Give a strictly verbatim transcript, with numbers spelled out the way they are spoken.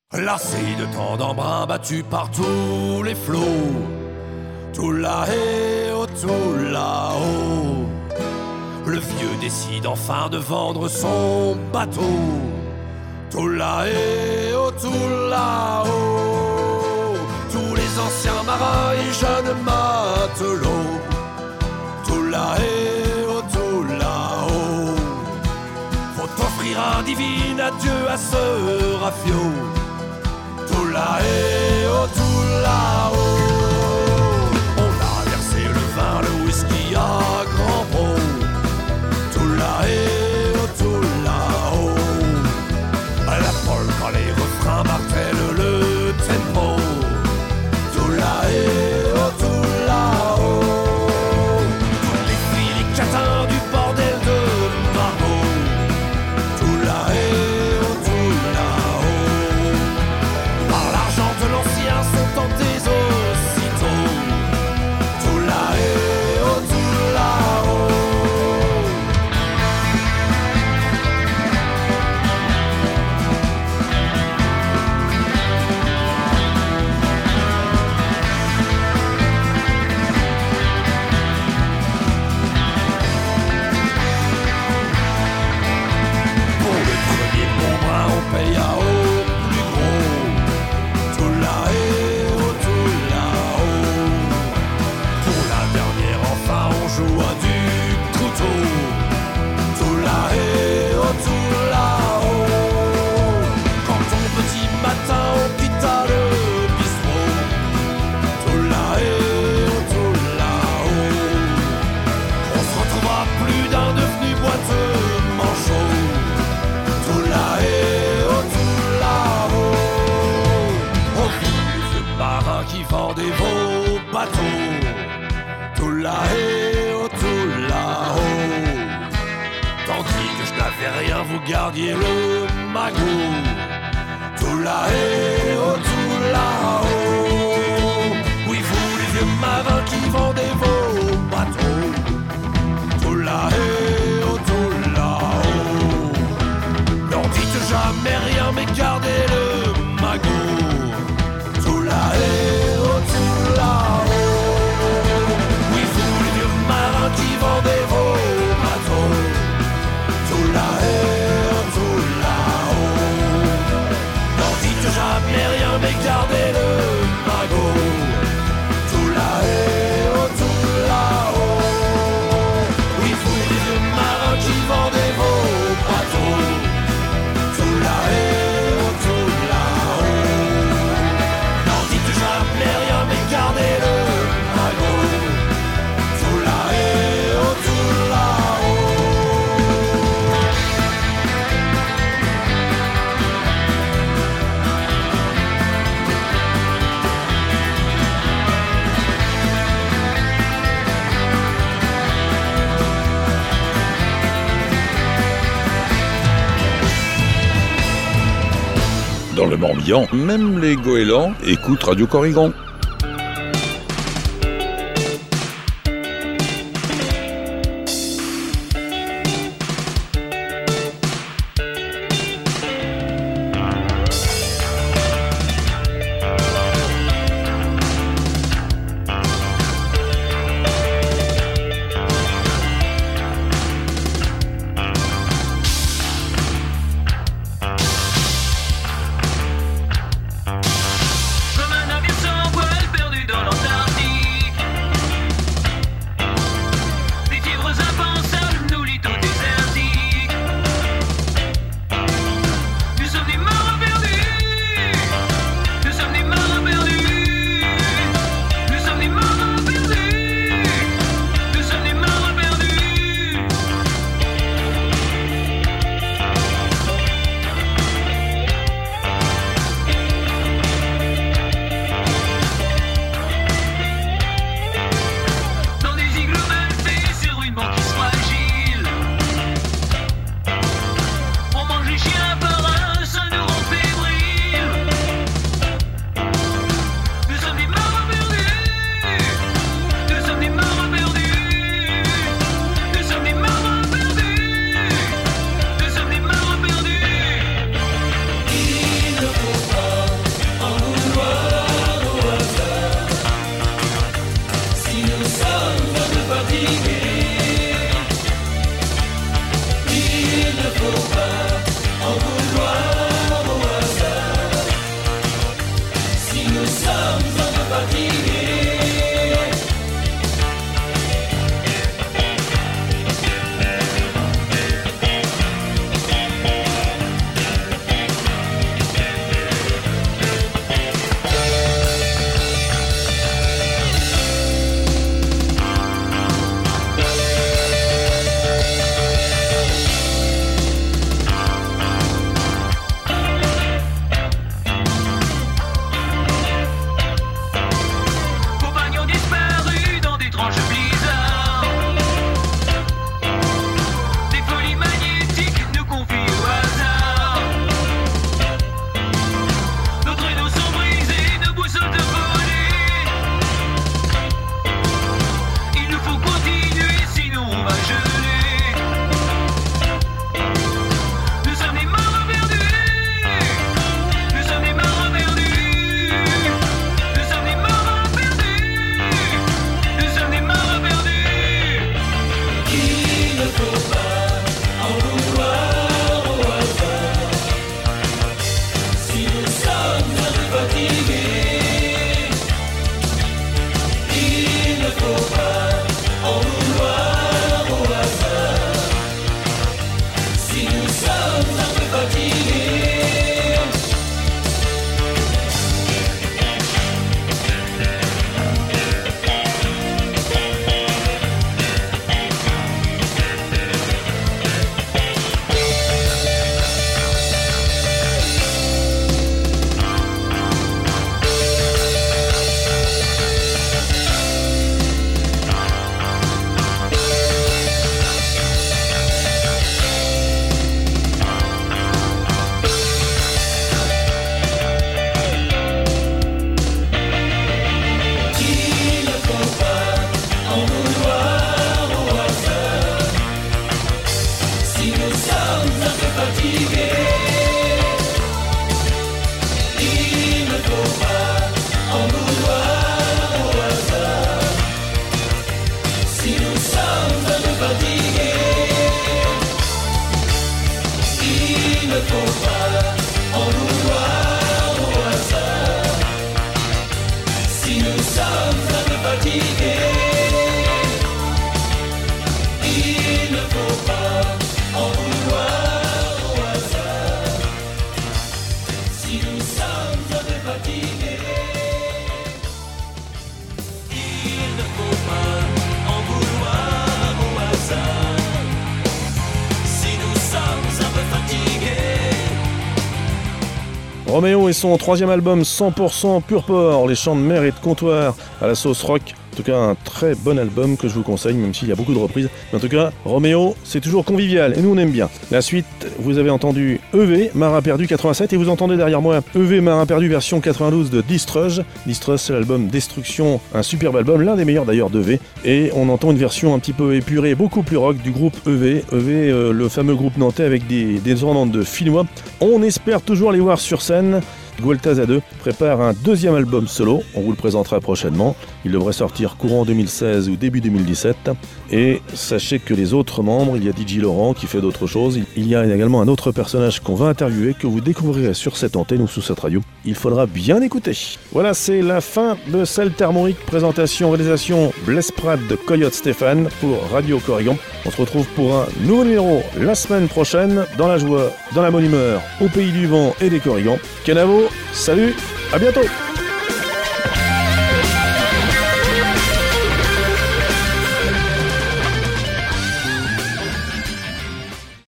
Lassé de tant d'embrun battu par tous les flots, tout là-haut, tout là-haut, le vieux décide enfin de vendre son bateau. Tout là-haut, tout là-haut, tous les anciens marins et jeunes matelots. Tout là-haut, tout là-haut, faut offrir un divin adieu à ce rafio. Tout là-haut, tout là-haut, on a versé le vin, le whisky à grands pots. Tout là-haut, tout là-haut, à la folle quand les refrains martèlent le tempo. Tout là-haut, tout là-haut, toutes les filles, les catins du bordel de Margot. Tout là-haut, tout là-haut, par l'argent de l'ancien sont tentés aussitôt. Tout là-haut, tout là-haut. Pour le premier bon brin, on paye à haut plus gros. Tout là-haut, tout là-haut, pour la dernière enfin on joue à du couteau. Tout là-haut, tout là-haut, quand ton petit matin on quitta le bistrot. Tout là-haut, tout là-haut, on se retrouvera plus d'un devenu boiteux manchot. Tout là-haut, tout là-haut, au fond les vieux marins qui vendaient vos bateaux. Tout là-haut, tout là-haut, tandis que je n'avais rien, vous gardiez le magot. Tout là-haut, tout là-haut, oui vous les vieux marins qui vendez vos bateaux. Tout là-haut, tout là-haut, n'en dites jamais rien mais gardez le magot. Tout là-haut, tout là-haut, oui vous les vieux marins qui vendez vos bateaux. Tout là-haut, tout là-haut, n'en dites jamais rien mais gardez le magot. Tout là-haut, tout là-haut, oui vous les vieux marins qui vendez vos bateaux. Tout là-haut, tout là-haut, n'en dites jamais rien mais gardez le magot. Tout là-haut, tout là-haut. Dans le Morbihan, même les goélands écoutent Radio Corrigan. Comme un navire sans voile, Roméo et son troisième album cent pour cent pur porc, les chants de mer et de comptoir à la sauce rock. En tout cas, un très bon album que je vous conseille, même s'il y a beaucoup de reprises. Mais en tout cas, Roméo, c'est toujours convivial et nous on aime bien. La suite, vous avez entendu E V, Marin Perdu quatre-vingt-sept, et vous entendez derrière moi E V, Marin Perdu version quatre-vingt-douze de Distruge. Distruge, c'est l'album Destruction, un superbe album, l'un des meilleurs d'ailleurs d'E V. Et on entend une version un petit peu épurée, beaucoup plus rock du groupe E V. E V, euh, le fameux groupe nantais avec des, des ornements de Finnois. On espère toujours les voir sur scène. Gueltas A deux prépare un deuxième album solo, on vous le présentera prochainement. Il devrait sortir courant deux mille seize ou début deux mille dix-sept. Et sachez que les autres membres, il y a D J Laurent qui fait d'autres choses. Il y a également un autre personnage qu'on va interviewer, que vous découvrirez sur cette antenne ou sous cette radio. Il faudra bien écouter. Voilà, c'est la fin de Celte Harmonique, présentation, réalisation Blaise Prat de Coyote Stéphane pour Radio Corrigan. On se retrouve pour un nouveau numéro la semaine prochaine, dans la joie, dans la bonne humeur, au pays du vent et des Corrigans. Canavo, salut, à bientôt.